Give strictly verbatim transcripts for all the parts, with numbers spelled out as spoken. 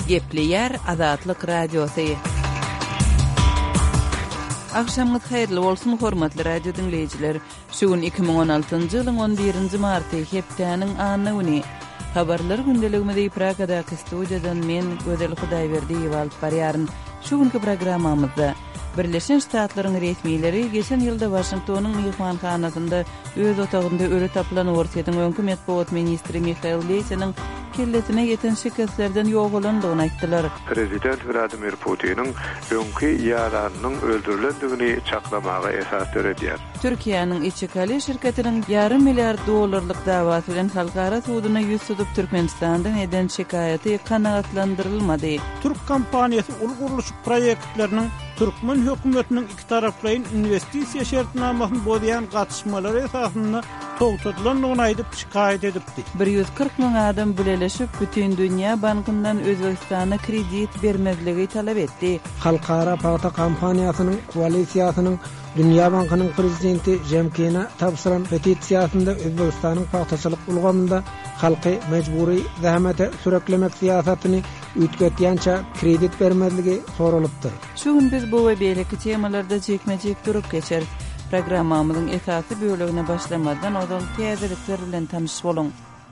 Gepli yer Azatlyk Radiosu. Akşamınız hayırlı olsun hormatly radio dinleyijiler. Şugun iki bin on altyncı ýylyň on birinji marty hepdeniň anyny habarlar gündeligimizde Praga'daki studiýadan men Gödel Hudaýberdi ýalyp barýaryn. Şugunky programmamyzda Birleşen Ştatlaryň resmiýetleri geçen ýylda Washingtonyň mehmanhanasynda öz otagynda öle tapylan ortaýyň öňkü medeniýet ministri Michail Leysiniň kelletine ýeten şikestlerden ýok bolandygyny aýtdylar. Prezident Vladimir Putin'in öňkü ýaranynyň öldürilendigini çaklamaga esas berýär. Türkiýanyň Içikali şirketiniň yarım milliard dollarlyk dawasy bilen halkara suwdyna ýüz tutup Türkmenistandan eden şikaýaty kanagatlandyrylmady. Türk kompaniýasy ulu guruluş proýektleriniň Türkmen hökümetiniň iki taraplaryň investisiýa şertnamasyny bozaýan gatnaşmalary esasynda togtadylan aýdyp şikaýet edipdi. bir ýüz kırk miň adam bileleşip bütün dünýä bankyndan Özbegistana kredit bermezligi talap etdi. Halkara paýta kompaniýasynyň koalisiýasynyň Dünýä Bankynyň prezidenti Jemkina tapsyran petisiýasynda Özbegistanyň paýtaçylyk ulgamynda halky mejbury zähmete süreklemek siýasatyny ütgetýänçe kredit bermezligi soralypdy. Şuň biz bu we beýleki temalarda jekmejek durup geçer. Programmamyzyň esasy bölügine başlamadan odal täzelikler bilen tanyş bolun.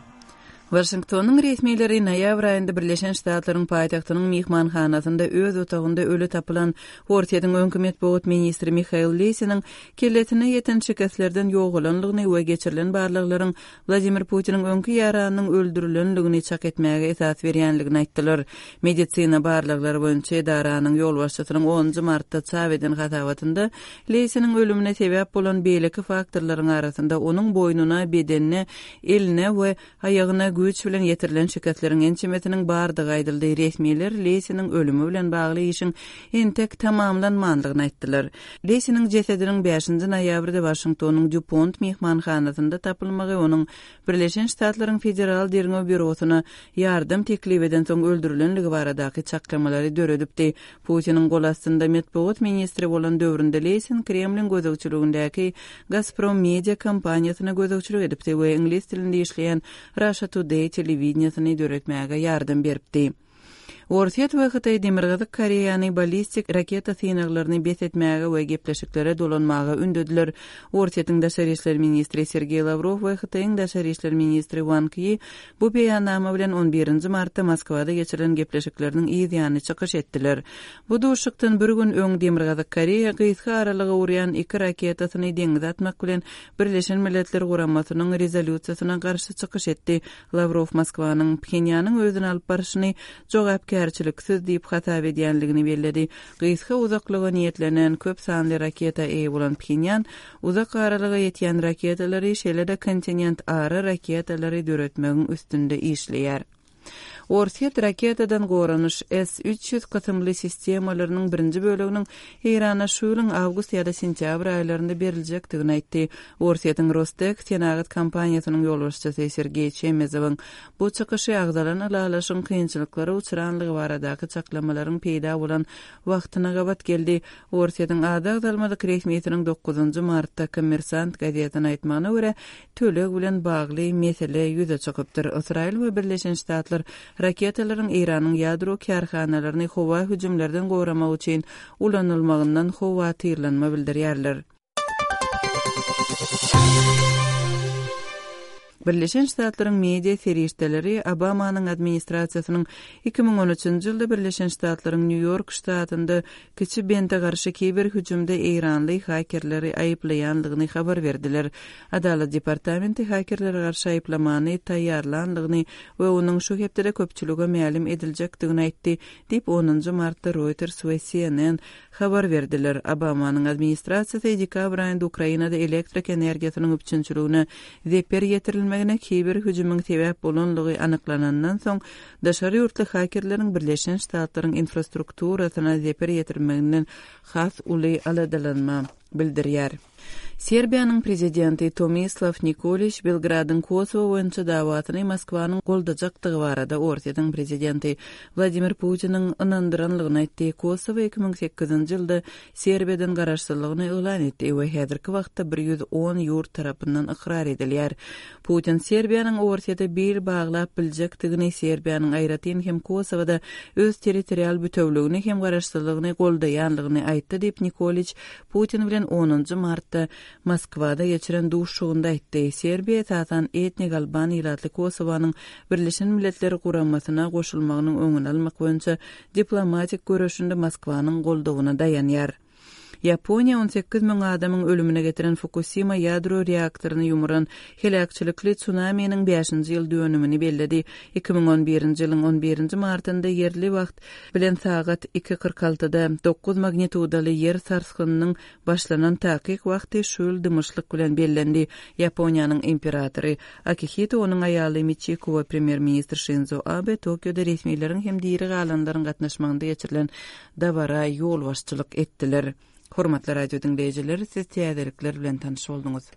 Washingtonyň resmiýetleri noýabr aýynda Birleşen Ştatlaryň paýtagtynyň mehmanhanasynda öz otagynda öle tapylan ortaýyň öňkü medeniýet ministri Michail Leysiniň kelletine ýeten şikestlerden ýok bolanlygyny we geçirilen barlyklaryň Vladimir Putiniň öňkü ýaranynyň öldürilenligini çak etmäge esas berýänligini aýtdylar. Medisina barlyklary boýunça edaranyň ýolbaşçysynyň onuncu martda çap eden hatawatynda Leysiniň ölümine sebäp bolan beýleki faktorlaryň arasynda onuň boýnuna, bedenine, eline we aýagyna güç bilen yetirilen şirketleriň ençemetiniň bardygy aýdyldy. Resmiýetler Leysiniň ölümi bilen bagly işiň entek tamamlanmandygyny aýtdylar. Leysiniň cesediniň beşinji noýabrda Washingtonyň DuPont mehmanhanasynda tapylmagy onuň Birleşen Ştatlaryň Federal Derňo Bürosyna ýardam teklip eden soň öldürilenligi baradaky çaklamalary döredipdi. Putiniň gol astynda medeniýet ministri bolan döwründe Leysin Kremliň gözegçiligindäki Gazprom media kompaniýasyna gözegçilik edipdi we ingliz tilinde işleýän Russia Today telewizionyny döretmäge ýardam beripdi. Ortaýat wagtda Demirgazyk Koreýany ballistik raketa synaglaryny besetmäge we gepleşiklere dolanmaga ündediler. Ortaýatyň daşary işler ministri Sergey Lavrov we Hytaýyň daşary işler ministri Wang Yi bu beýannama bilen on birinji martda Moskwada geçirilen gepleşikleriniň ýygyny çykyş etdiler. Bu duşukdan bir gün öň Demirgazyk Koreýa gyýsga aralyga urýan iki raketasyny deňize atmak bilen Birleşen Milletler Guramasynyň rezolýusiýasyna garşy çykyş etdi. Lavrov Moskwanyň Pxenyanyň özüne alyp barşyny jogap gerçiliksiz diýip hatap edýänligini bellädi. Gyýsga uzaklyga niýetlenen köp sanly raketa eýe bolan Pxenyan uzak aralyga ýetýän raketalary şeýle-de kontinent ara raketalary döretmegiň üstünde işleýär. Ortaýat raketadan goranyş S üç ýüz katymly sistemalarynyň birinji böleginiň Irana şu ýylyň awgust ýa-da sentýabr aýlarynda berilejekdigini aýtdy. Ortaýatyň Rostek Senagat kompaniýasynyň ýolbaşçysy Sergey Chemezowyň bu çykyşy agzalan alalaşyň kynçylyklary uçuranlygy baradaky çaklamalaryň peýda bolan wagtyna gabat geldi. Ortaýatyň adag dalmadyk resmiýetiniň dokuzunju martda Kommersant gazetyna aýtmagyna görä tölek bilen bagly mesele ýüze çykypdyr. Israil we Birleşen Ştatlar raketalaryň Iranyň ýadro karhanalaryny howa hüjümlerden goramak üçin ulanylmagyndan howa tyrlanma bildirýärler. Birleşen Ştatlaryň media ferişteleri Obamanyň administrasiýasynyň iki bin on üçinji ýylda Birleşen Ştatlaryň New York ştatynda kiçi bente garşy kiber hüjümde Iranly hakerleri aýyplaýanlygyny habar berdiler. Adalet departamenti hakerlere garşy aýyplamany taýýarlandygyny we onuň şu hepde köpçülüge ma'lum ediljekdigini aýtdy diýip onuncu martda Reuters we C N N habar berdiler. Obamanyň administrasiýasy dekabr aýynda Ukrainada elektrik energiýasynyň üçinçiligine zeper ýetirilmegine kiber hüjümüň sebäp bolanlygy anyklanandan soň daşary ýurtly hakerleriň Birleşen Ştatlaryň infrastrukturasyna zeper ýetirmeginden has uly aladalanma bildirýär. Serbiýanyň prezidenti Tomislav Nikolic Belgradyn Kosowa boýunça dawatyny Moskwanyň goldajakdygy barada Ortiýanyň prezidenti Vladimir Putiniň ynandyranlygyny aýtdy. Kosowa iki ming sekizinji ýylda Serbiýadan garaşsyzlygyny elan etdi we häzirki wagtda bir ýüz on ýurt tarapyndan ikrar edilýär. Putin Serbiýanyň Ortiýada bir baglap biljekdigini, Serbiýanyň aýratyn hem Kosowada öz territorial bütewligini hem garaşsyzlygyny goldaýanlygyny aýtdy diýip Nikolic Putin bilen onuncu martda Moskwada geçiren duşugunda aýtdy. Serbiýa tatan etnik Albaniýa ýatly Kosowanyň Birleşen Milletler Guramasyna goşulmagynyň öňüni almak boýunça diplomatik görüşinde Moskwanyň goldawyna daýanýar. Yaponiya on sekiz ming adamyň ölümine getiren Fukushima ýadro reaktoryny ýumuran helakçylykly tsunaminiň beşinji ýyl dönümini belledi. iki ming on birinji ýylyň on birinji martynda yerli wagt bilen sagat iki kırk altıda dokuz magnitudaly yer sarsgynynyň başlanan takyk wagty şol dymyşlyk bilen bellendi. Yaponiýanyň imperatory Akihito onuň aýaly Michiko we premier ministr Shinzo Abe Tokyoda resmiýetlerin hem diýeri galanlaryň gatnaşmagynda geçirilen dabara ýol başçylyk etdiler. Hormatly radio dinleyijileri, siz täzelikler bilen tanış boldunuz.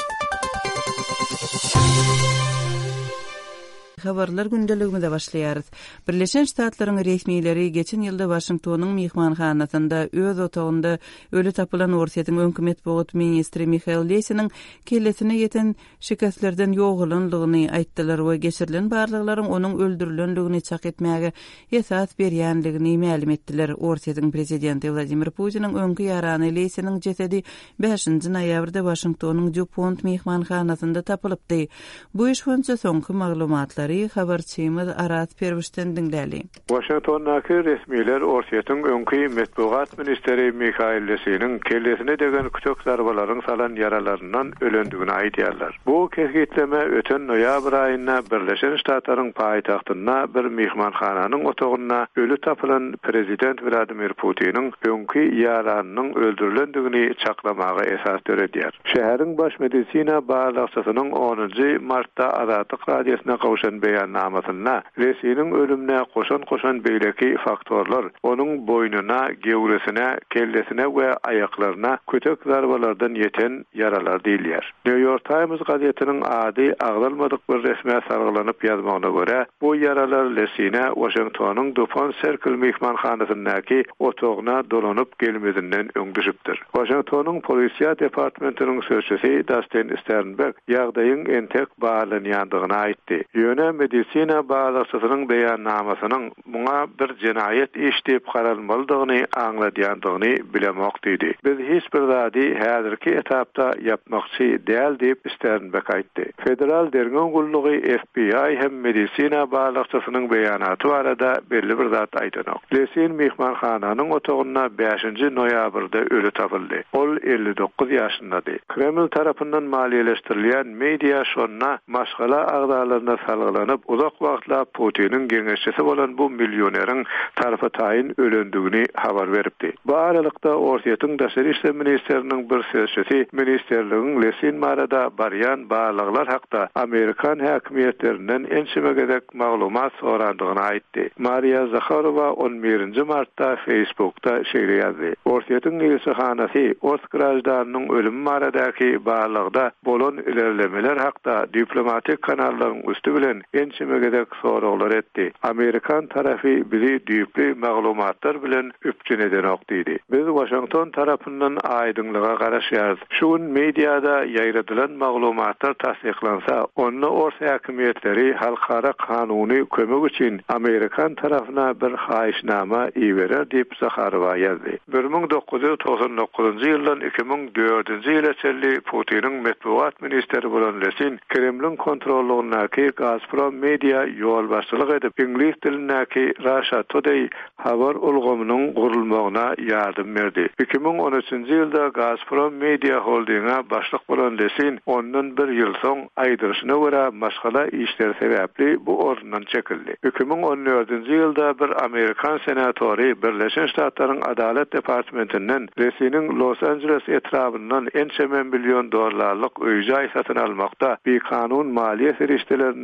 Habarlar gündeligimizde başlaýarys. Birleşen Ştatlaryň resmiýetleri geçen ýylda Washingtonyň mehmanhanasynda öz otagynda ölü tapylan Ortiýanyň öňkü medeniýet ministri Michail Lesiniň kellesine ýeten şikastlerden ýoğulanlygyny aýtdylar we geçirilen barlyklaryň onuň öldürilenligini çak etmäge esas berýänligini ma'lum etdiler. Ortiýanyň prezidenti Vladimir Putiniň öňkü ýarany Lesiniň jesedi beşinji noýabrda Washingtonyň DuPont mehmanhanasynda tapylypdy. Bu iş boýunça soňky maglumatlary habarçymyz Arat Perwişden dinläli. Washingtondaky resmiýetler Ortiýanyň öňkü medeniýet ministri Michail Lesiniň kellesine degen küçük zarbalaryň salan yaralaryndan ölendigini aýdýarlar. Bu kesgitleme öten noýabr aýynda Birleşen Ştatlaryň paýtagtyna bir mehmanhananyň otagyna ölü tapylan prezident Vladimir Putiniň öňkü ýaranynyň öldürilendigini çaklamaga esas töredýär. Şäheriň baş medisina barlykçysynyň onuncu martda Azatlyk radiosyna gowşan beýannamasyna Lesiniň ölümine koşan-koşan beýleki faktorlar onuň boynuna, gewresine, kellesine we aýaklaryna kötek zarbalardan ýeten yaralar diýilýär. New York Times gazetiniň ady agdalmadyk bir resme sargylanyp ýazmagyna görä, bu yaralar Lesine Washingtonyň DuPont Circle mehmanhanasyndaky otagyna dolanyp gelmedinden öňdüşipdir. Washingtonyň polisiýa departamentiniň sözçüsi Dustin Sternberg ýagdaýyň entek balanýandygyny aýtdy. Ýöne medisina baglaçysynyň beýannamasynyň muňa bir jenaýet işdip garalmalydygyny aňladýandygyny bilemek diýdi. Biz hiç bir zady häzirki etapda yapmakçy däl diýip Sternberg aýtdy. Federal dergen gullugy F B I hem medisina baglaçysynyň beýanaty barada belli bir zat aýtanyk. Lesin mehmanhananyň otagyna beşinji noýabrda ölü tapyldy. Ol elli dokuz ýaşyndady. Kreml tarapyndan maliýeleşdirilýän media şonuna maşgala agdalarynda salgylanyp uzak wagtla Putiniň geňeşçisi bolan bu millioneriň tarapy taýin ölendigini habar beripdi. Bu aralykda Ortiýanyň daşary işler ministriniň bir sözçüsi ministerligiň Lesin barada barýan barlyklar hakda Amerikan häkimiýetlerinden ençimegedek maglumat sorandygyny aýtdy. Maria Zakharova on birinji martda Facebookda şeýle ýazdy. Ortiýanyň elçihanasy Ors grajdanynyň ölümi baradaky barlykda bolan ilerlemeler hakda diplomatik kanallaryň üstü bilen ençimegedek soraglar etdi. Amerikan tarafy bizi düýpli maglumatlar bilen üpçün edenok diýdi. Biz Washington tarapyndan aýdynlyga garaşýarys. Şu gün mediada ýaýradylan maglumatlar tasdiklansa, onu Ors häkimiýetleri halkara kanuny kömek üçin Amerikan tarafyna bir haýyşnama iýerer diýip Zakharova ýazdy. bir ming dokuz ýuz toksan dokuzunji ýyldan iki ming dördünji ýyla çelli Putiniň medeniýet ministri bolan Lesin Kremlin kontrolündaky Gazprom Media ýol başçylyk edip İnglis dilindäki Russia Today habar ulgamynyň gurulmagyna ýardym berdi. iki ming on üçünji ýylda Gazprom Media Holding'a başlyk bolan Lesin ondan bir ýyl soň aýdyryşyna görä maşgala işler sebäpli bu orundan çekildi. iki ming on dördünji ýylda bir Amerikan senatory Birleşen Ştatlaryň Adalet Departamentinden Lesin'in Los Angeles etrabyndan ençe milyon dollarlyk öýjaý satyn almakda bir kanun maliýe serişdelerinden peýda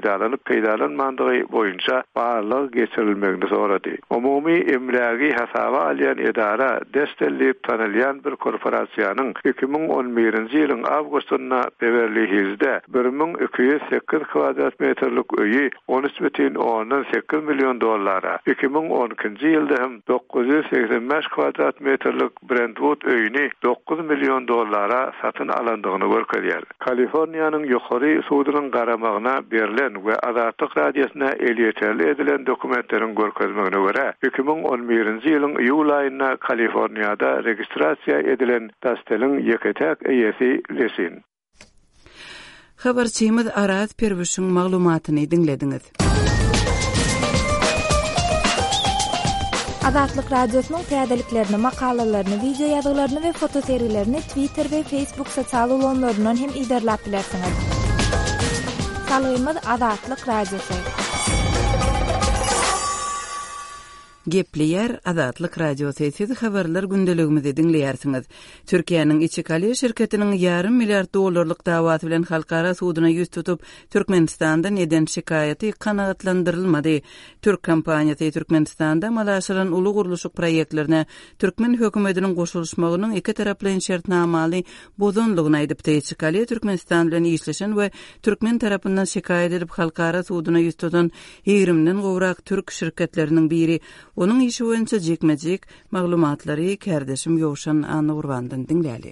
peýdalanyp peýdalanmandygy boýunça barlyk geçirilmegini sorady. Umumy emlägi hasaba alýan edara destellip tanylýan bir korporasiýanyň iki ming on birinji ýylyň awgustunda Beverly Hills'de bir ming iki yüz sekiz kvadrat metrlik öýi on üç бүтүн ondan sekiz milyon dollara, iki ming on ikinji ýylda hem dokuz yüz seksen beş kvadrat metrlik Brentwood öýüni dokuz milyon dollara satyn alandygyny görkezýär. Kaliforniýanyň ýokary sudynyň garamagyna berilen we Azatlyk radiosyna elýeterli edilen dokumentleriň görkezmegine görä, iki ming on birinji ýylyň iýul aýynda Kaliforniýada registrasiýa edilen dastelin ýeketek eýesi lesin. Habarçymyz Arat Perwişiň maglumatyny dinlediňiz. Azatlyk radiosynyň täzeliklerini, makalalaryny, video ýazgylaryny we foto seriýlerini Twitter we Facebook sosial ulanlaryndan hem iderläp bilersiňiz. Salymyz Azatlyk radiosy. Gepleyer Azatlyk radio sesiz habarlar gündeligimizi dinleýärsiňiz. Türkiýanyň Içikali şirketiniň yarım milliard dollarlyk dawasy bilen halkara sudyna ýüz tutup Türkmenistandan eden şikayaty kanagatlandyrylmady. Türk kompaniýasy Türkmenistanda malaşylan uly guruluşyk proýektlerine Türkmen hökümetiniň goşulmagynyň iki taraply şertnamaly bozonlygyny aýdypdy. Içikali Türkmenistan bilen işleşen we Türkmen tarapyndan şikayet edip halkara sudyna ýüz tutan ýigrimden gowrak türk şirketleriniň biri. Onun işi boýunça jekmejek maglumatlary kärdeşim Ýowşan Anurwandan dinläli.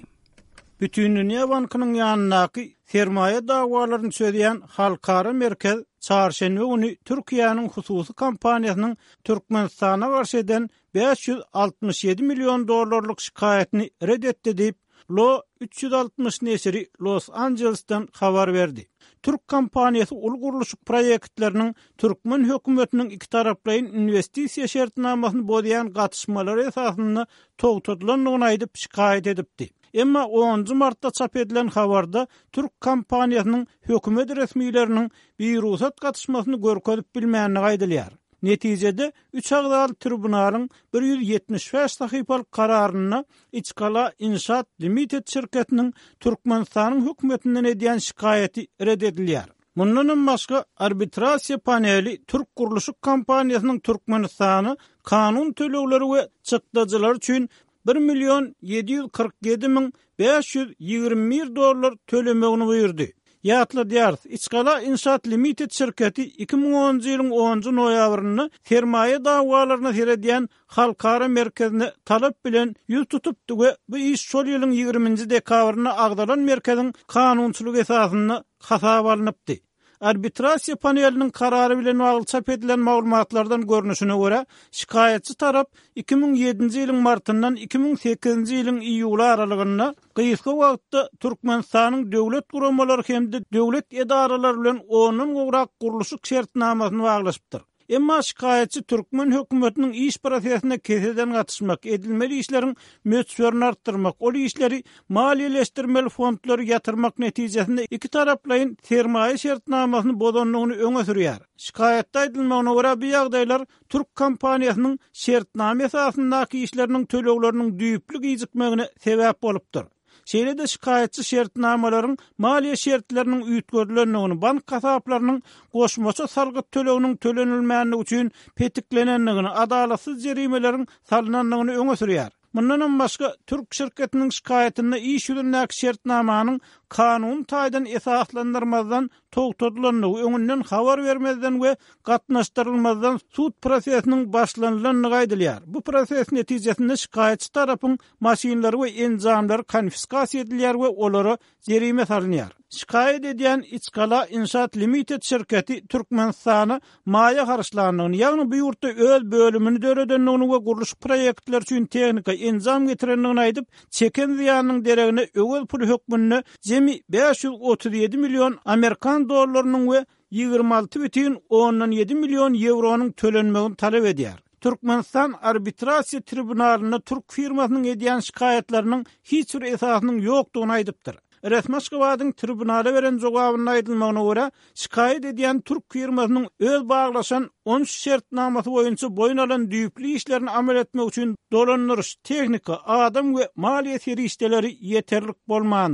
Bütün Dünýä Bankynyň ýanynaky sermaýe dawalaryny söýleýän halkara merkez çarşembe güni Türkiýanyň hususy kompaniýasynyň Türkmenistana garşy eden beş yüz altmış ýedi milyon dollarlyk şikaýatyny reddetdi diýip Lo üç yüz altmış nesiri Los Angeles'tan habar berdi. Türk kompaniýasy ul guruluşyk proýektleriniň Türkmen hökümetiniň iki taraplyň investisiýa şertnamasyny bozýan gatnaşmalary esasynda togtadylandygyny aýdyp şikaýet edipdi. Emma onuncu martda çap edilen habarda Türk kompaniýasynyň hökümet resmiýetleriniň bir ruhsat gatnaşmasyny görkezip bilmänligi aýdylýar. Netijede üç agdal tribunalyň bir yüz ýetmiş beş sahypalyk kararyna İçkala İnşaat Limited şirketiniň Türkmenistanyň hökümetinden edýän şikaýaty reddedilýär. Mundan başga arbitrasiýa paneli Türk guruluşyk kompaniýasynyň Türkmenistany kanun tölegleri we çykdyjylar üçin bir milyon ýedi yüz kırk ýedi miň beş yüz ýygrimi bir dollar tölemegini buyurdy. Ýatly diýär, İçkala İnşaat Limited şirketi iki ming onuncu ýylyň onuncu noýabryny sermaýe dawalaryna seredýän halkara merkezine talap bilen ýüz tutupdy we bu iş şol ýylyň ýygrimiňji dekabryna agdalan merkeziň kanunçylyk esasynda hasaba alınıpdy. Arbitrasiýa paneliniň karary bilen bagly çap edilen maglumatlardan görnüşine görä, şikaýetçi tarap iki ming ýedinji ýylyň martyndan iki ming sekizinji ýylyň iýuly aralygynda gysga wagtda Türkmenistanyň döwlet guramalary hemde döwlet edaralary bilen onun gowrak guruluşyk şertnamasyny baglaşypdyr. Emma şikaýetçi Türkmen hökümetiniň iş prosesine keseden gatnaşmak, edilmeli işleriň möçberini artdyrmak, ol işleri maliýeleşdirmeli fondlary ýatyrmak netijesinde iki taraplyň sermaýe şertnamasyny bozanlygyny öňe sürýär. Şikaýetde aýdylmagyna görä bu ýagdaýlar Türk kompaniýasynyň şertnama esasyndaky işleriniň tölegleriniň düýüplük ýyjykmegine sebäp bolupdyr. Şeýle-de şikaýetçi şertnamalaryň maliýe şertleriniň üýtgörülendigini, bank hasaplarynyň goşmaça salgyt töleginiň tölenilmänligi üçin petiklenendigini, adalatsyz jerimelerin salynandygyny öňe sürýär. Mundan başga Türk şirketiniň şikaýetinde iş ýüzündäki şertnamanyň kanun taýdan esaslandyrmazdan togtadylandygy öňünden habar bermezden we gatnaşdyrylmazdan sud prosesiniň başlanýanlygy aýdylýar. Bu proses netijesinde şikaýetçi tarapyň maşinlary we enjamlary konfiskasiýa edilýär we olary jerime salynýar. Şikaýet edýän İçkala İnşaat Limited şirketi Türkmenistany maýa garşylandygyny, ýagny bu ýurtda öz bölümini döredenligini we guruluş proýektler üçin tehnika enjam getirenligini aýdyp, çeken ziýanyň deregine öwel pul hökmünde jemi beş yüz otuz ýedi milyon Amerikan dollarynyň we ýygrimi alty бүтүn ondan ýedi milyon euronyň tölenmegini talap edýär. Türkmenistan arbitrasiýa tribunalyna Türk firmasynyň edýän şikaýetleriniň hiç bir esasynyň ýokdugyny aýdypdyr. Resmaşgawadyň tribunala beren jogabyna aýdylmagyna görä, şikaýet edýän Türk firmasynyň öz baglaşan on üç şertnamasy boýunça boyun alan düýüpli işlerini amal etmek üçin dolandyryş, tehnika, adam we maliýe serişdeleri ýeterlik bolmandyr.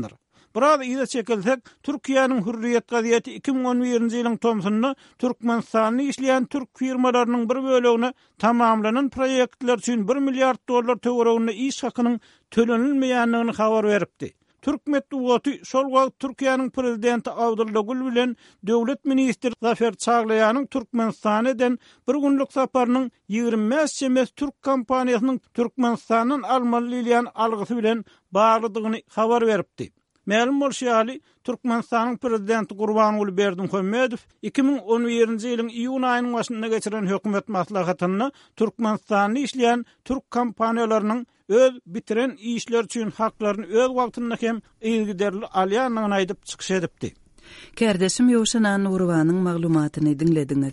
Burada ýa çekilsek, Türkiýanyň hürriyet gaziýeti iki bin on birinji ýylyň tomsuny Türkmenistanyň işleýän türk firmalarynyň bir bölegine tamamlanan proýektler üçin bir milliard dollar töweregine iş hakynyň tölenilmeýändigini habar beripdi. Türk medeniýeti şol wagt Türkiýanyň prezidenti Abdulla Gül bilen döwlet ministri Zafer Çağlaýanyň Türkmenistanyň bir günlük saparynyň ýygrimi beş çemes türk kompaniýasynyň Türkmenistanyň almaly ýylan algysy bilen baglydygyny habar beripdi. Ma'lum bolýarly, Türkmenistanyň prezidenti Gurbanuly Berdimuhammedow iki bin on birinji ýylyň iýun aýynyň başynda geçiren hökümet maslahatyny Türkmenistanyň işleýän türk kompaniýalarynyň öz bitiren işler üçin haklaryny öz wagtynda hem ilgiderli alýanyny aýdyp çykyş edipdi. Kerdeşim Ýowşan Nurwanyň maglumatyny dinlediňiz.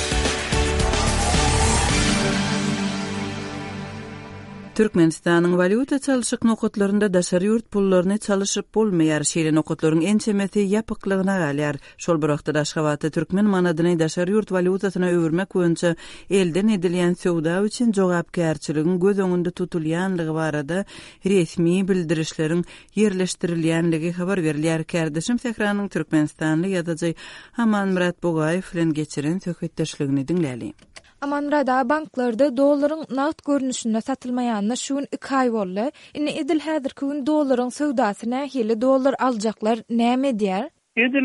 Türkmenistanyň valyuta çalyşyk nokatlarynda daşary ýurt pullaryny çalyşyp bolmaýar şeýle nokatlaryň ençemeti ýapyklygyna galýar. Şol bir wagtda Daşgabatda türkmen manadyny daşary ýurt valyutasyna öwürmek boýunça elden edilýän söwda üçin jogapkärçiligiň göz öňünde tutulýanlygy barada resmi bildirişleriň ýerleşdirilýänligi habar berilýär. Kerdeşim Sehranyň Türkmenistanyň ýadagy Haman Murat Bogaýew bilen geçiren söhbetdeşligini dinläli. Amanrada banklarda dollaryň naqd görnüşinde satylmaýanyna şuň iki ay boldy. Indi edil häzirki gün dollaryň söwdasyna hili dollar aljaklar näme diýär? Edil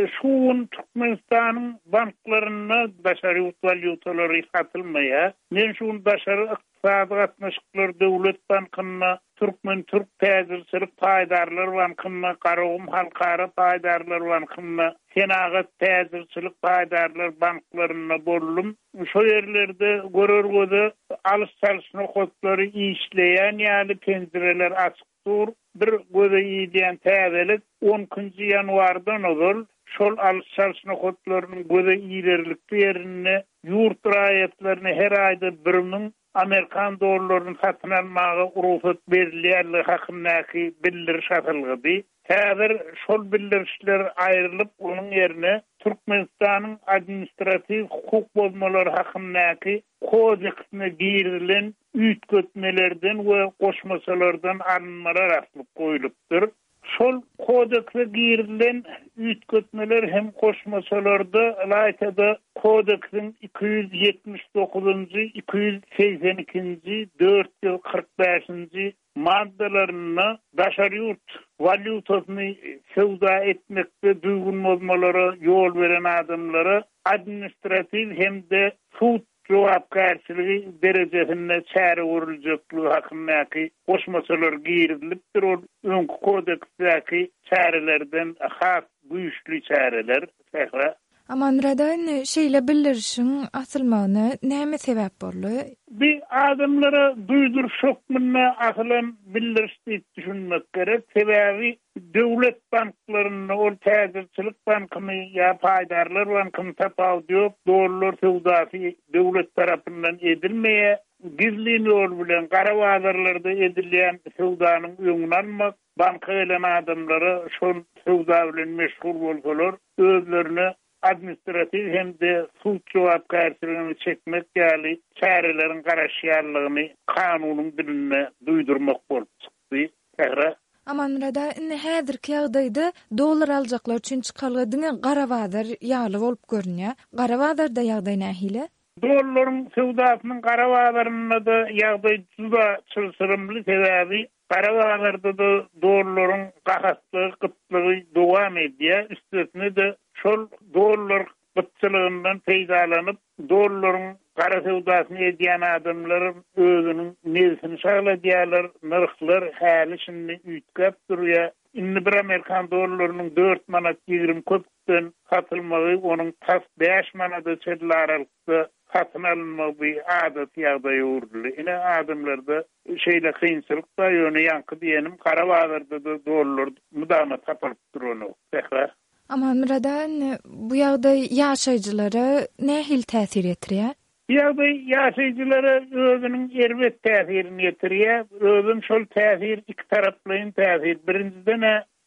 şuň Türkmenistanyň banklaryna daşary valyutalary satylmaýar. Men şuň daşary ykdysady gatnaşyklar döwlet bankyna Türkmen Türk täzirçilik paýdarlary bankyna Garawum halkara paýdarlary bankyna Senagat täzirçilik paýdarlary banklaryna bollum. Şo ýerlerde görergöde alys çalyş nokatlary işleýän ýaly penzireler açykdyr. Bir göze ýeýän täzelik onuncu ýanwardan ol. Şol alys çalyş nokatlarynyň göze ýerlikli ýerini ýurt raýatlaryny her aýda bir ming Amerikan dollaryny satyn almagy ruhsat berilýärligi hakyndaky bildiriş atylgydy. Häzir şol bildirişler aýrylyp onuň ýerine Türkmenistanyň administrativ hukuk bozmalary hakyndaky kodeksine girilen üýtgetmelerden we goşmasalardan alınmalar atlyp goýulypdyr. Şol kodekse girilen üýtgetmeler hem goşmasalarda laýtada kodeksin iki yüz yetmiş dokuzuncu iki yüz seksen ikinci dört yüz kırk beşinci maddalaryna daşary ýurt valyutasyny söwda etmekde duýgun bozmalara ýol beren adamlara administrativ hemde sud jogapkärçiligi derejesinde çäre görüljekli hakyndaky goşmasalar girilipdir. O öňkü kodeksdäki çärelerden has güýçli çäreler. Sähra Amanradan şeýle bildirişiň asylmagyna näme sebäp boldy? Bir adamlara duýdurşokmyna aslan bildirişdi düşünmek gerek. Sebäbi döwlet banklaryny, ol täzirçilik bankyny ýa paýdarlar bankyny tapaw diýip, dollar söwdasy döwlet tarapyndan edilmeýär. Gizli ýol bilen gara bazarlarda edilýän söwdanyň öňüne almak, banka gelen adamlara şol söwda bilen meşgul bolsalar, özlerini administrativ hem de sud jogapkärçiligini çekmek ýaly çärelerin garaşýarlygyny kanunyň diline duýdurmak bolup çykdy. Sähra Amanrada indi häzirki ýagdaýda dollar aljaklar üçin çykaryldyň gara bazar ýaly bolup görünýär. Gara bazarda ýagdaý nähile? Dollaryň söwdasynyň gara bazaryna da ýagdaý juda çylsyrymly sebäbi gara bazarda da dollaryň gahaslygy, gytlygy dowam edýär. Üstesine de şol dollar gytçylygyndan peýdalanyp dollaryň gara söwdasyny edýän adamlar özüniň nezini şagladýarlar, narxlar häli şindi üýtgäp durýar. Indi bir Amerikan dollarynyň dört manat ýygrimi köpükden satylmagy onuň tas beş manata çedilärlikde satyn alınmagy adat ýagdaýy urdy. Ine adamlarda şeýle kynçylyk da ýöne ýanky diýenim, gara bazarda da dollar mudama tapylyp durýar. Sähra Amanradan bu ýagdaý ýaşaýjylara nähil täsir etdirýär? Ýagdaý ýaşaýjylara özüniň erbet täsirini etdirýär. Özüm şol täsir iki taraplyň täsir. Birinciden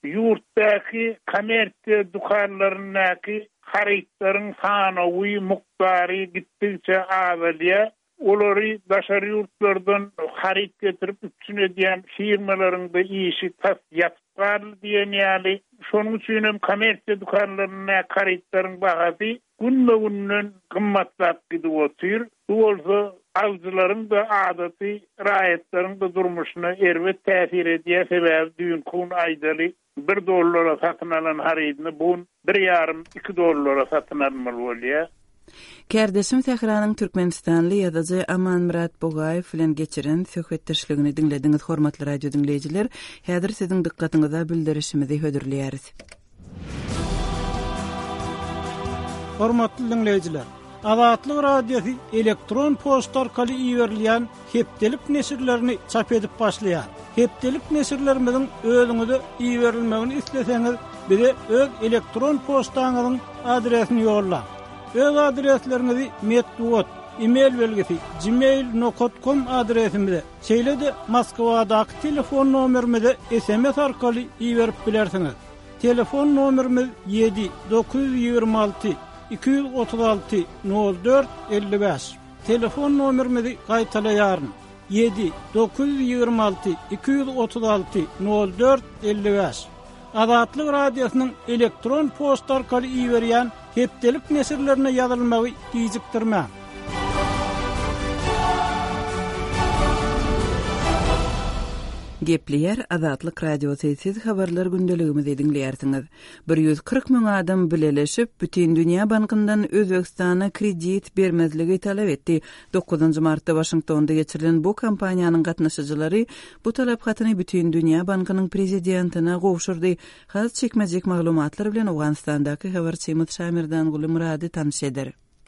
ýurtdaky kommersiýa dukanlarynyňky haritlaryň sanawy mukdary gittikçe azalýar. Olary daşary ýurtlardan harit getirip üçin edýän firmalaryň da işi tas ýatyp Karl diyen ýaly şonuň üçin hem kommersiýa dukanlaryna karytlaryň bahasy günme-günden gymmatlap gidip otyr. Bu bolsa alıcılaryň da adaty, raýatlaryň da durmuşyna erbet täsir edýär. Sebäbi düýün kun aýdaly bir dollara satyn alan harydyny bu bir ýarym iki dollara satyn almaly bolýar. Kärdeşim Tehranyň Türkmenistanly ýazyjy Aman Murat Bogaýew bilen geçiren söhbetdeşligini dinlediňiz hormatly radio dinleýijiler. Häzir siziň dikkatiňize bildirişimizi hödürleýäris. Hormatly dinleýijiler, Azatlyk radiosi elektron posta arkaly iýerilýän hepdelik nesirlerini çap edip başlaýar. Hepdelik nesirlerimizin özüňize iýerilmegini isleseňiz, bize öz elektron postaňyzyň adresini ýolla. Öz adreslerinizi metduot, e-mail belgisi gmail nokta com adresimize, şeýle-de Moskwadaky telefon nomerimize S M S arkaly iýerip bilersiňiz. Telefon nomerimiz yedi dokuz yüz ýygrima alty iki yüz otuz alty nol dört elli beş. Telefon nomerimizi gaýtalaýaryn. yedi dokuz yüz ýygrima alty iki yüz otuz alty nol dört elli beş. Azatlyk radiosynyň elektron posta arkaly iýerýän hepdelik nesirlerine ýazylmagy gijikdirme. Gepleyer Azatlyk radiosyny siz habarlar gündeligimizi dinleýärsiňiz. bir yüz kırk müň adam bileleşip bütün dünýä bankyndan Özbekistana kredit bermezligi talap etdi. dokuzunçy martda Washingtonda geçirilen bu kampaniýanyň gatnaşyjylary bu talap hatyny bütün dünýä bankynyň prezidentina gowşurdy. Has çekmejek maglumatlar bilen Awganistandaky habarçymyz Şamirdan Gulumrady tanışdyr.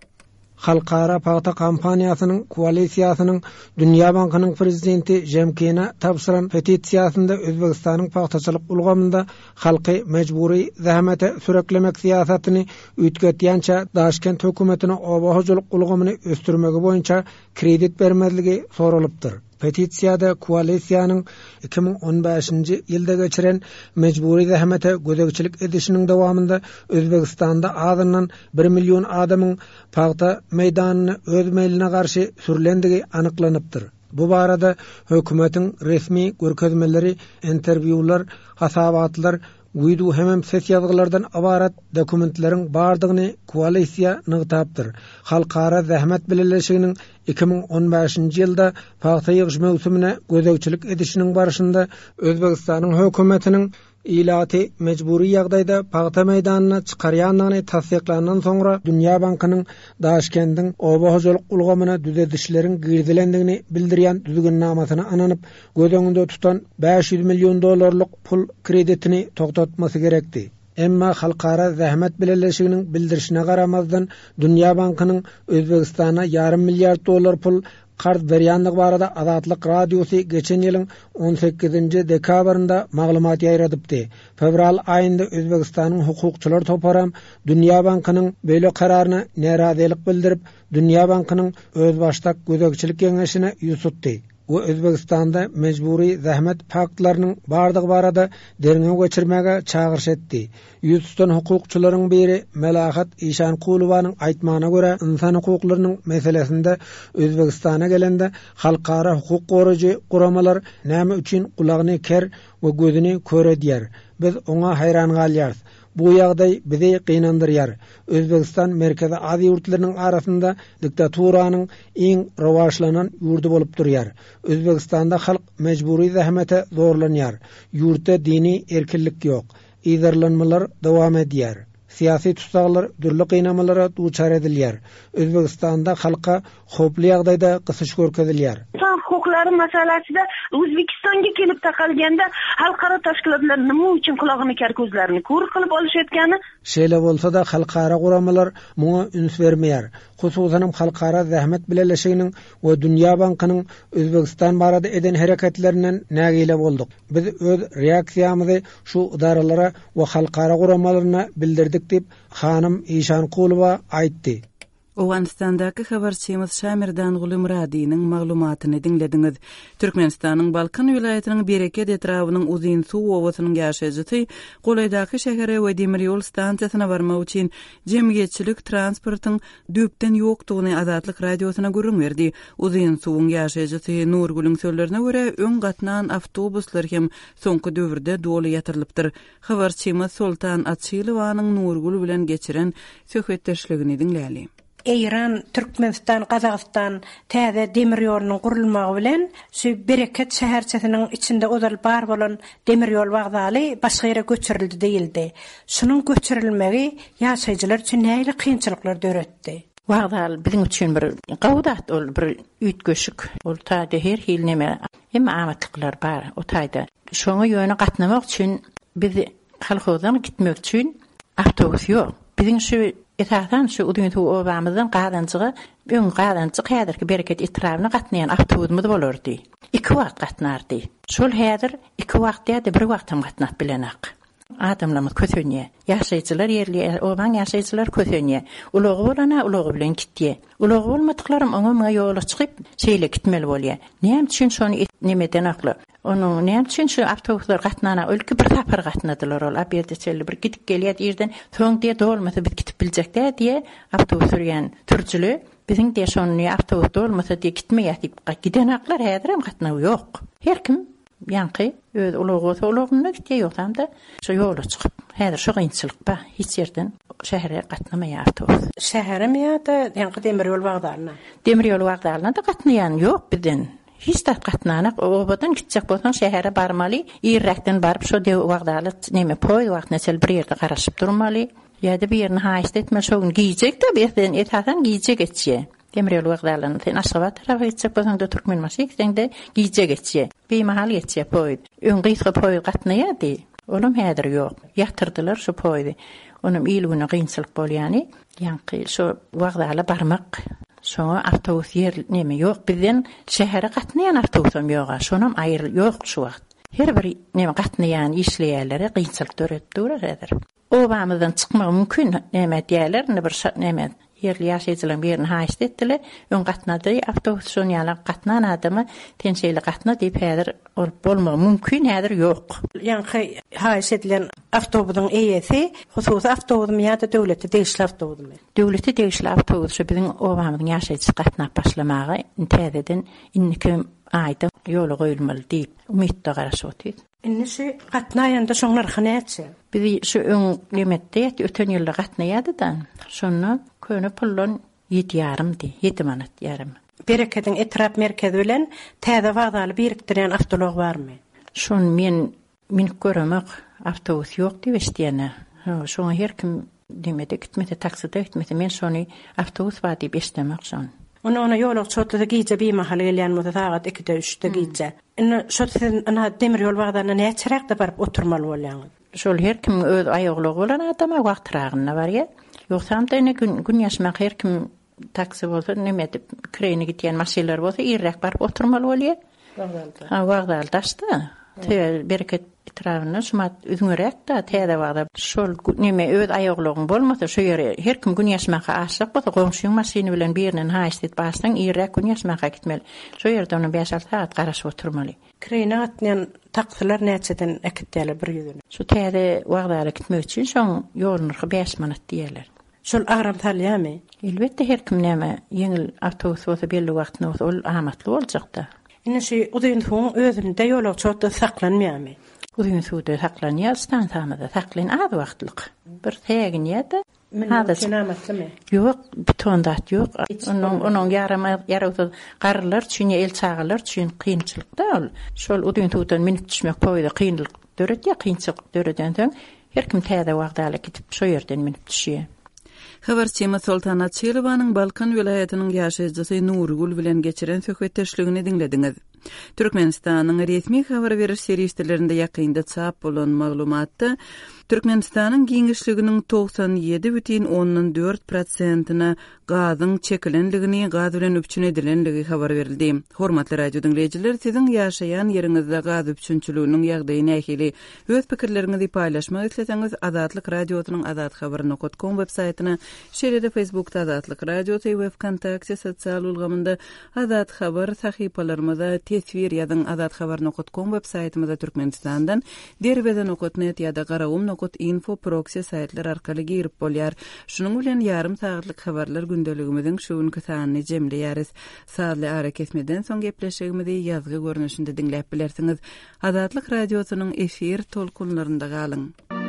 Halkara paýta kampaniýasynyň koalisiýasynyň Dünýä Bankynyň prezidenti Jemkina tapşyran petisiýasynda Özbegistanyň paýtaçylyk ulgamynda halky mejbury zähmete süreklemek siýasatyny üýtgetýänçä Daşkent hökümetine obahojulyk ulgamyny östürmegi boýunça kredit bermezligi soralypdyr. Petisiýada koalisiýanyň iki bin on beşinji ýylda geçiren mejbury zähmete gözegçilik edişiniň dowamında Özbegistanda azyndan bir million adamyň paýta meýdanyny öz meýline garşy sürlendigi anyklanypdyr. Bu barada hökümetiň resmi görkezmeleri, interwiwlar, hasabatlar, Uydu hemem ses yazgılardan abarat dokumentleriň bardygyny koalisiýa nygtapdyr. Halkara zähmet birleşiginiň iki bin on beşinji ýylda paýta ýygyş mewsümine gözegçilik edişiniň barşynda Özbegistanyň hökümetiniň ilaty mejbury ýagdaýda paýta meýdanyna çykarýanlygyny tasdiklandan soňra Dünýä Bankynyň Daşkentdiň obahojulyk ulgamyna düzedişleriň girdilendigini bildirýän düzgünnamasyny ananyp göz tutan beş yüz million dollarlyk pul kreditini toktatmasy gerekdi. Emma halkara zähmet birleşiginiň bildirişine garamazdan Dünýä Bankynyň Özbegistana yarım milyar dollar pul Qard berýänligi barada Azatlyk radiosy geçen ýylyň on sekizinji dekabrynda maglumat ýaýradypdy. Fevral aýynda Özbegistanyň hukukçylar toparam Dünýä Bankynyň beýle kararyna narazylyk bildirip Dünýä Bankynyň öz başdak gözegçilik geňeşine ýusutdy. O Özbegistanda mejbury zähmet faktlarynyň bardygy barada derňe geçirmäge çağırş etdi. Ýüzden hukukçylaryň biri Melahat Işankulowanyň aýtmagyna görä insan hukuklarynyň meselesinde Özbegistana gelende halkara hukuk goragy guramalar näme üçin kulagyny ker we gözüni köredýär. Biz oňa haýran galýarys. Bu ýagdaý bizi gynandyrýar. Özbegistan Merkezi Aziýa ýurtlarynyň arasynda diktaturanyň iň rowaşlanan ýurdy bolup durýar. Özbegistanda halk mejbury zähmete zorlanýar. Ýurtda dini erkinlik ýok. Ýerlenmeler dowam edýär. Siyasi tutsaklar dürli qıynamalara duçar edilýär. Özbegistanda halka hoply ýagdaýda gysyş görkezilýär. İnsan hukuklary meselesinde Özbekistan'a kelip takalganda halkara teşkilatlar nima üçin kulagyny ker gözlerini kur kılıp alışetgani? Şeýle bolsa da halkara guramalar muňa üns bermeýär. Hususan halkara zähmet birleşiginiň we Dünýä Bankynyň Özbegistan barada eden hereketlerinden nägile boldyk. Biz öz reaksiýamyzy şu idaralara we halkara guramalaryna bildirdik dip Hanım Işankulowa aýtdy. Owganistandaky habarçymyz Şamirdan Gulumradiýanyň maglumatyny dinlediňiz. Türkmenistanyň Balkan vilayetiniň Bereket etrawynyň Uzyn suw owasynyň ýaşaýjysy Golaydaky şähere we demir ýol stansiýasyna barmak üçin jemgyýetçilik transportyň düpden ýokdugyny Azatlyk radiosyna görüň berdi. Uzyn suwyň ýaşaýjysy Nurgulň sözlerine görä öň gatnan awtobuslar hem soňky döwürde doly ýatyrylypdyr. Habarçymyz Sultan Atçylowanyň Nurgul bilen geçiren söhbetdeşligini dinläli. İran, Türkmenistan, Kazakistan täze demir ýolunyň gurulmagy bilen şu Bereket şäherçesiniň içinde ozal bar bolan demir ýol wagdaly başga ýere göçürildi diýildi. Şunuň göçürilmegi ýaşaýjylar üçin näme kynçylyklar döretdi? Wagdal bizim üçin bir gowdat ol bir üýtgeşik. Ol taýda her hil neme hem amatlyklar bar o taýda. Şoňa ýöne gatnamak üçin biz halkydan gitmek üçin awtobus ýok. Bizim şu Etatan şu uduntu obamyzyň gadançygy öň gadançyk häzirki Bereket etrawyna gatnaýan awtobusmy bolardy. Iki wagt gatnardy. Şol häzir iki wagt ýa-da bir wagt hem gatnap bilenak. Adamlar kötünye. Ýaşaýjylar ýerli oban ýaşaýjylar kötünye. Ulagy bolana ulagy bilen gitdi. Ulagy bolmadyklaryň oňa maňa ýola çykyp şeýle gitmeli bolýar. Näme üçin şonu nemeden akly? Onu näme üçin şu awtobuslar gatnana ölki bir tapar gatnadylar ol. Aberde çelli bir gidip gelýär ýerden töň diýe dolmasa biz gitip biljekler diýe awtobus sürýän türjüli biziň diýe şonu awtobus dolmasa diýe gitmeýär diýip giden aklar häzir hem gatnaw ýok. Her kim ýanky öz ulagy ulagyna gitýär ýokdamda şu ýola çykyp häzir şu gynçylyk ba hiç ýerden şähere gatnamaýar awtobus. Şähere ýa-da ýanky demir ýol wagdalyna. Demir ýol wagdalyna da gatnaýan ýok bizden. Hiç de gatnanak obadan gitjek bolsaň şähere barmaly, ýerrekden baryp şu dew wagdaly näme poý wagtna sel bir ýerde garaşyp durmaly. Ýa-da bir ýerni haýst etme şoň giýjek de birden etatan giýjek etjek. Demir ýol wagdalyny sen aşawa tarafa gitjek bolsaň da türkmen maşykden de giýjek etjek. Bir mahal etjek poý. Öň gysga poý gatnaýardy. Olam häzir ýok. Ýatyrdylar şu poýdy. Onuň ýylgyna gynçylyk bolýany, ýanky şu wagdaly barmak. Şoňa awtobus ýer näme ýok bizden şähere gatnaýan awtobusam ýok. Şonam aýryl ýok şu wagt. Her bir näme gatnaýan işleýärlere gynçylyk döretdi häzir. Obamyzdan çykmak mümkin näme diýerler, bir näme ýerli ýaşaýjylar birini haýst etdiler. Öň gatnady awtobus şoň ýaly gatnan adamy tenşeýli gatna diýip häzir bolmagy mümkin häzir ýok. Ýanky haýst edilen awtobusyň eýesi hususy awtobusmy ýa-da döwleti degişli awtobusmy. Döwleti degişli awtobus biziň obamyzyň ýaşaýjy gatnap başlamagy täzeden innikim aýda ýola goýulmaly diýip umytda garaşyp otyrdy. Inni şu gatnaýanda şoň narxy näçe? Biz şu öň limitde öten ýylda gatnaýadydan şonu köne pullon ýedi ýarym di, ýedi manat ýarym. Bereketiň etrap merkezi bilen täze wagdaly birikdiren awtolog barmy? Şon men min göremek awtobus ýok diýip eşdiýäne. Şoňa her kim demede gitmede taksida gitmede men şonu awtobus bar diýip eşdemek şon. Onu ona ýolak çotda giýje bir mahal gelýän mota sagat ikide üçde giýje. Indi şotda ana demir ýol wagdalyna näçerekde baryp oturmaly bolýan. Şol her kim öz aýaglygy bolan adama wagt tragyna barýar. Ýoksam da ene gün gün ýaşmak her kim taksi bolsa näme dip kreni gitýän maşinler bolsa ýerrek baryp oturmaly bolýar. Wagdalda. Ha wagdalda. Te bereket etrawyna şumat üzüňerek da täze wagda şol näme öz aýaglygyň bolmasa şu ýere her kim gün ýaşmaka aşyk bolsa goňşuň maşiny bilen birinin haýst et başdan ýerrek gün ýaşmaka gitmeli. Şu ýerde onu beş altı saat garaşyp oturmaly. Kreni atýan taksiler näçeden ekitdiler bir ýüzüne. Şu täze wagdaly gitmek üçin şoň ýoluny beş manat diýerler. Şol agram talýamy? Elbetde her kim näme ýeňil awtobus bolsa belli wagtna bolsa ol amatly boljak-da. Indi şu uzun soň özünde ýolak çotda saklanmaýarmy? Uzun soňda saklanýar, stansiýamyzda saklan az wagtlyk. Bir tägin ýa-da hada sinamatlymy? Ýok, betondat ýok. Onuň onuň ýarama ýarawdy garrylar üçin el çağırlar üçin kynçylykda ol. Şol uzun soňdan minip düşmek poýda kynlyk döretýär, kynçylyk döretden soň her kim täze wagdaly gitip şu ýerden minip düşýär. Habarçymyz Sultan Atçylowanyň Balkan vilayetiniň ýaşaýjysy Nurgul bilen geçiren söhbetdeşligini dinlediňiz. Türkmenistanyň resmi habar beriş seriýetlerinde ýakynda çap bolan maglumatda Türkmenistanyň giňişliginiň toksan ýedi бүтін ondan dört prosentina gazyň çekilenligini, gaz bilen üpçün edilenligi habar berildi. Hormatly radio dinleýijiler, siziň ýaşaýan ýeriňizde gaz üpçünçülüğiniň ýagdaýyna ähli öz pikirleriňizi paýlaşmak isleseňiz, Azatlyk radiosynyň azat habary nokta com web saytyna, şeýle-de Facebookda Azatlyk radiosy we WeContact sosial ulgamynda Azat habar sahypalarymyza tesvir ýazyň azat habar nokta com web saytymyza Türkmenistandan derbeden nokta net ýa-da garawum nokta info proxy saytlar arkaly girip bolýar. Şunuň bilen ýarym saatlyk habarlar gündeligimiziň şuun kysanyny jemleýäris. Saatly ara kesmeden soň gepleşigimizi ýazgy görnüşinde dinläp bilersiňiz. Azatlyk radiosynyň efir tolkunlarynda galyň.